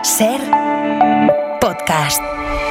SER Podcast.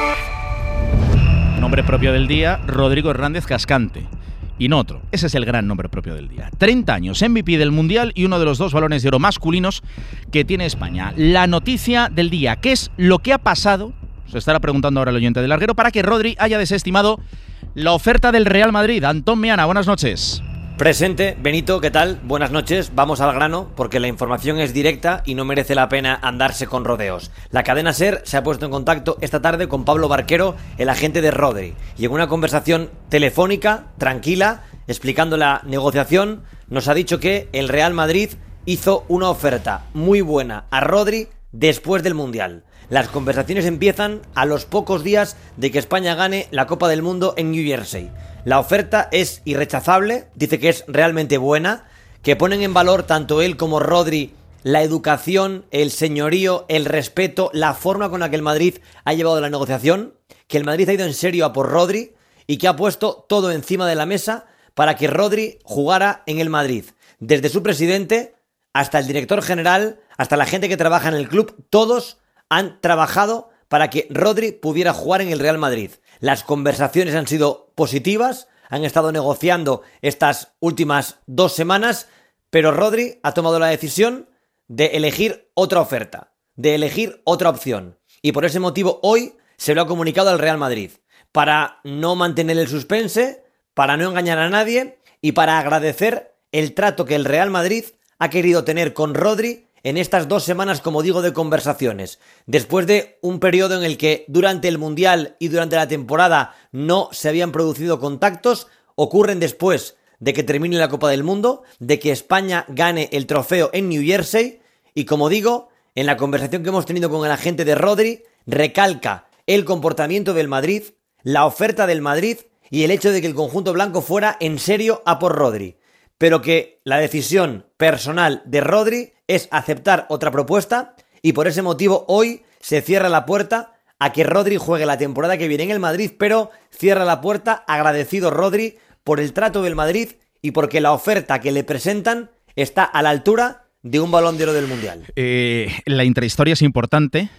Nombre propio del día, Rodrigo Hernández Cascante. Y no otro, ese es el gran nombre propio del día. 30 años, MVP del Mundial y uno de los 2 balones de oro masculinos que tiene España. La noticia del día, ¿qué es lo que ha pasado? Se estará preguntando ahora el oyente del larguero, para que Rodri haya desestimado la oferta del Real Madrid. Antón Meana, buenas noches. Presente, Benito, ¿qué tal? Buenas noches, vamos al grano, porque la información es directa y no merece la pena andarse con rodeos. La cadena SER se ha puesto en contacto esta tarde con Pablo Barquero, el agente de Rodri, y en una conversación telefónica, tranquila, explicando la negociación, nos ha dicho que el Real Madrid hizo una oferta muy buena a Rodri después del Mundial. Las conversaciones empiezan a los pocos días de que España gane la Copa del Mundo en New Jersey. La oferta es irrechazable, dice que es realmente buena, que ponen en valor tanto él como Rodri la educación, el señorío, el respeto, la forma con la que el Madrid ha llevado la negociación, que el Madrid ha ido en serio a por Rodri y que ha puesto todo encima de la mesa para que Rodri jugara en el Madrid. Desde su presidente hasta el director general, hasta la gente que trabaja en el club, todos han trabajado para que Rodri pudiera jugar en el Real Madrid. Las conversaciones han sido positivas, han estado negociando estas últimas 2 semanas, pero Rodri ha tomado la decisión de elegir otra oferta, de elegir otra opción. Y por ese motivo hoy se lo ha comunicado al Real Madrid, para no mantener el suspense, para no engañar a nadie y para agradecer el trato que el Real Madrid ha querido tener con Rodri en estas 2 semanas, como digo, de conversaciones. Después de un periodo en el que durante el Mundial y durante la temporada no se habían producido contactos, ocurren después de que termine la Copa del Mundo, de que España gane el trofeo en New Jersey, y como digo, en la conversación que hemos tenido con el agente de Rodri, recalca el comportamiento del Madrid, la oferta del Madrid y el hecho de que el conjunto blanco fuera en serio a por Rodri. Pero que la decisión personal de Rodri es aceptar otra propuesta y por ese motivo hoy se cierra la puerta a que Rodri juegue la temporada que viene en el Madrid, pero cierra la puerta agradecido Rodri por el trato del Madrid y porque la oferta que le presentan está a la altura de un Balón de Oro del Mundial. La intrahistoria es importante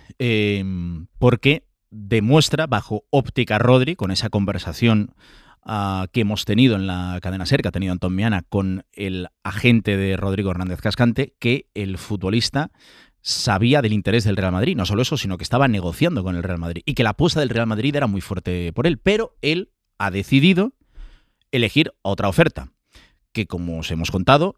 porque demuestra bajo óptica Rodri, con esa conversación que hemos tenido en la cadena SER, que ha tenido Antón Meana con el agente de Rodrigo Hernández Cascante, que el futbolista sabía del interés del Real Madrid. No solo eso, sino que estaba negociando con el Real Madrid y que la apuesta del Real Madrid era muy fuerte por él, pero él ha decidido elegir otra oferta, que como os hemos contado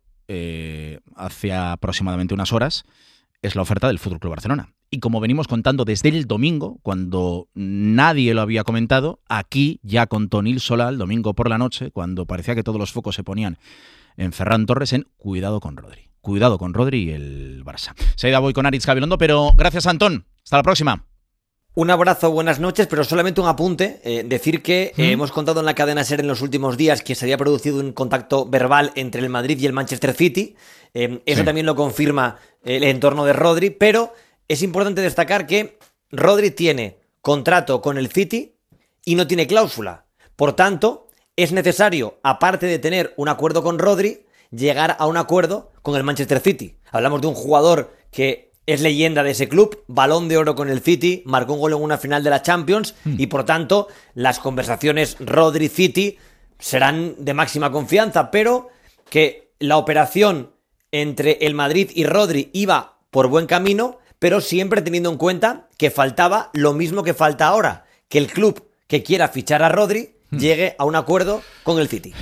hace aproximadamente unas horas, es la oferta del FC Barcelona. Y como venimos contando desde el domingo, cuando nadie lo había comentado, aquí ya contó Nil Solá el domingo por la noche, cuando parecía que todos los focos se ponían en Ferran Torres, en cuidado con Rodri. Cuidado con Rodri y el Barça. Seguida voy con Aritz Gabilondo, pero gracias, Antón. Hasta la próxima. Un abrazo, buenas noches, pero solamente un apunte. Decir que hemos contado en la cadena SER en los últimos días que se había producido un contacto verbal entre el Madrid y el Manchester City. Eso también lo confirma el entorno de Rodri, pero es importante destacar que Rodri tiene contrato con el City y no tiene cláusula. Por tanto, es necesario, aparte de tener un acuerdo con Rodri, llegar a un acuerdo con el Manchester City. Hablamos de un jugador que es leyenda de ese club, Balón de Oro con el City, marcó un gol en una final de la Champions y por tanto las conversaciones Rodri-City serán de máxima confianza, pero que la operación entre el Madrid y Rodri iba por buen camino, pero siempre teniendo en cuenta que faltaba lo mismo que falta ahora, que el club que quiera fichar a Rodri llegue a un acuerdo con el City.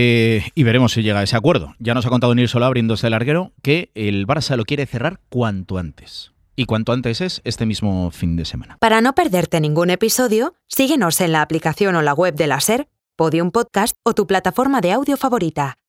Y veremos si llega a ese acuerdo. Ya nos ha contado Nil Solá, abriéndose el larguero, que el Barça lo quiere cerrar cuanto antes. Y cuanto antes es este mismo fin de semana. Para no perderte ningún episodio, síguenos en la aplicación o la web de la SER, Podium Podcast o tu plataforma de audio favorita.